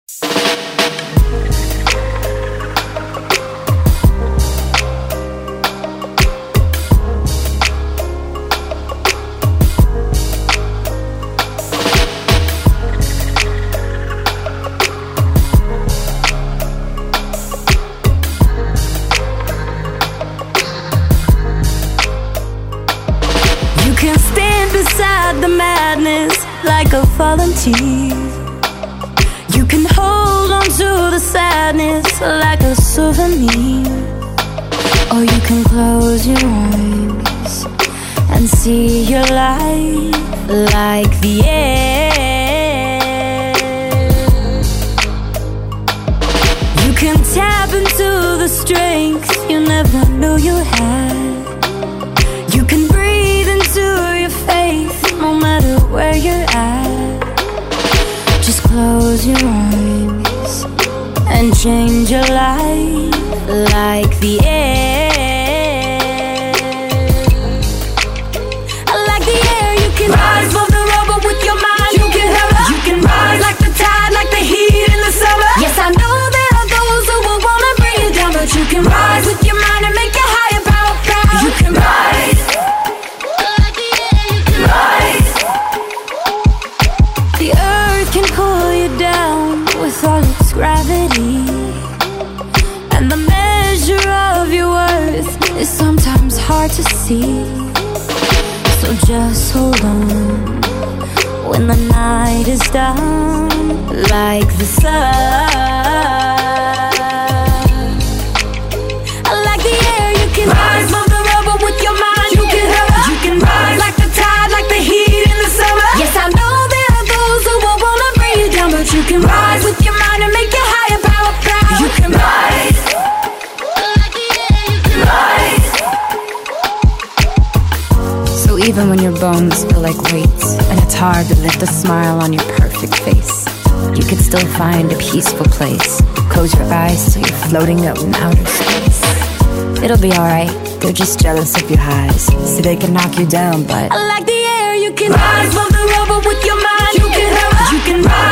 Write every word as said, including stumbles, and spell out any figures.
The madness like a volunteer. You can hold on to the sadness like a souvenir, or you can close your eyes and see your life like the air. You can tap into the strength you never knew you had. You can breathe into your faith no matter where you're at. Just close your eyes and change your life like the air. Like the air, you can rise above the rubble with your mind. You can hover, you can rise like the tide, like the heat in the summer. Yes, I know there are those who will wanna bring you down, but you can rise with your mind and make your higher power proud. You can rise. The earth can pull you down with all its gravity, and the measure of your worth is sometimes hard to see. So just hold on when the night is done, like the sun. Like the air, you can rise above the rubble with your mind. You can hover, you can rise like the tide, like the heat in the summer. Yes, I know there are those who will wanna bring you down, but you can rise with your mind and make your higher power proud. You can rise. Like the air, you can rise. So even when your bones feel like weights and it's hard to lift a smile on your perfect face, you can still find a peaceful place. Close your eyes so you're floating up in outer space. It'll be alright, they're just jealous of your highs, so they can knock you down, but like the air, you can rise above the rubble with your mind. You can hover, you can rise.